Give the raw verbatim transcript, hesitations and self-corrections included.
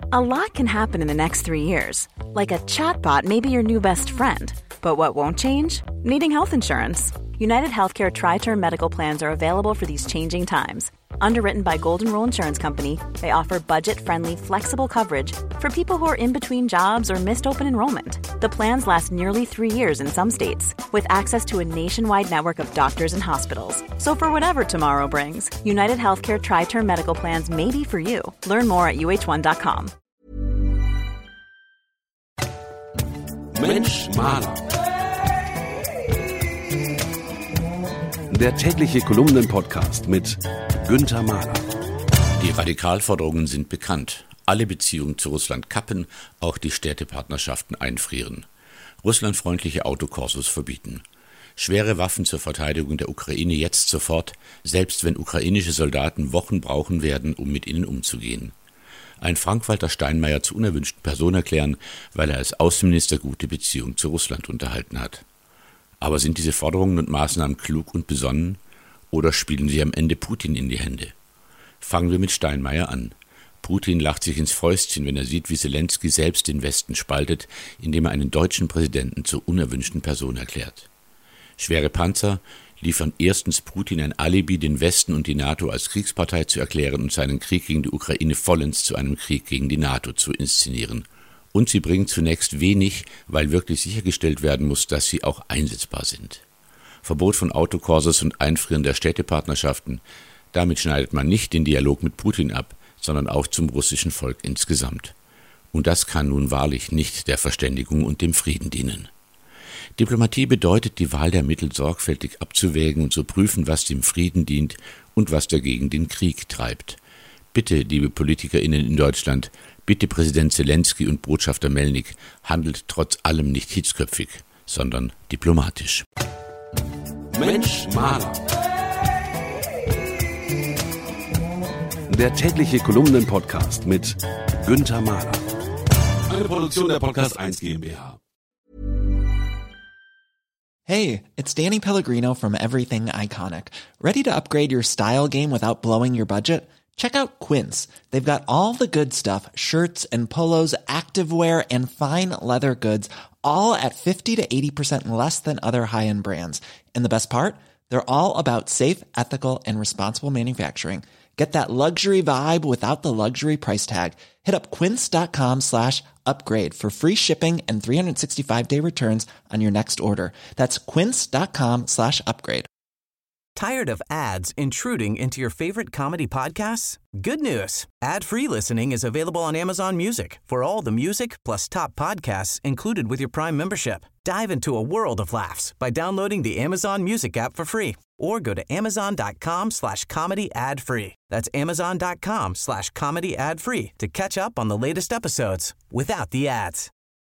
A lot can happen in the next three years. Like a chatbot may be your new best friend. But what won't change? Needing health insurance. United Healthcare Tri-Term Medical Plans are available for these changing times. Underwritten by Golden Rule Insurance Company, they offer budget-friendly, flexible coverage for people who are in between jobs or missed open enrollment. The plans last nearly three years in some states, with access to a nationwide network of doctors and hospitals. So for whatever tomorrow brings, United Healthcare Tri-Term Medical Plans may be for you. Learn more at U H one dot com. Mensch Maler. Der tägliche Kolumnen-Podcast mit Günther Mahler. Die Radikalforderungen sind bekannt. Alle Beziehungen zu Russland kappen, auch die Städtepartnerschaften einfrieren. Russlandfreundliche Autokorsos verbieten. Schwere Waffen zur Verteidigung der Ukraine jetzt sofort, selbst wenn ukrainische Soldaten Wochen brauchen werden, um mit ihnen umzugehen. Ein Frank-Walter Steinmeier zur unerwünschten Person erklären, weil er als Außenminister gute Beziehungen zu Russland unterhalten hat. Aber sind diese Forderungen und Maßnahmen klug und besonnen, oder spielen sie am Ende Putin in die Hände? Fangen wir mit Steinmeier an. Putin lacht sich ins Fäustchen, wenn er sieht, wie Zelensky selbst den Westen spaltet, indem er einen deutschen Präsidenten zur unerwünschten Person erklärt. Schwere Panzer liefern erstens Putin ein Alibi, den Westen und die NATO als Kriegspartei zu erklären und seinen Krieg gegen die Ukraine vollends zu einem Krieg gegen die NATO zu inszenieren. Und sie bringen zunächst wenig, weil wirklich sichergestellt werden muss, dass sie auch einsetzbar sind. Verbot von Autokorsos und Einfrieren der Städtepartnerschaften, damit schneidet man nicht den Dialog mit Putin ab, sondern auch zum russischen Volk insgesamt. Und das kann nun wahrlich nicht der Verständigung und dem Frieden dienen. Diplomatie bedeutet, die Wahl der Mittel sorgfältig abzuwägen und zu prüfen, was dem Frieden dient und was dagegen den Krieg treibt. Bitte, liebe PolitikerInnen in Deutschland, bitte Präsident Zelensky und Botschafter Melnik, handelt trotz allem nicht hitzköpfig, sondern diplomatisch. Mensch Maler. Der tägliche Kolumnen-Podcast mit Günther Mahler. Eine Produktion der Podcast eins GmbH. Hey, it's Danny Pellegrino from Everything Iconic. Ready to upgrade your style game without blowing your budget? Check out Quince. They've got all the good stuff, shirts and polos, activewear, and fine leather goods, all at fifty to eighty percent less than other high-end brands. And the best part? They're all about safe, ethical, and responsible manufacturing. Get that luxury vibe without the luxury price tag. Hit up quince.com slash upgrade for free shipping and three sixty-five day returns on your next order. That's quince.com slash upgrade. Tired of ads intruding into your favorite comedy podcasts? Good news. Ad-free listening is available on Amazon Music for all the music plus top podcasts included with your Prime membership. Dive into a world of laughs by downloading the Amazon Music app for free or go to amazon.com slash comedy ad free. That's amazon.com slash comedy ad free to catch up on the latest episodes without the ads.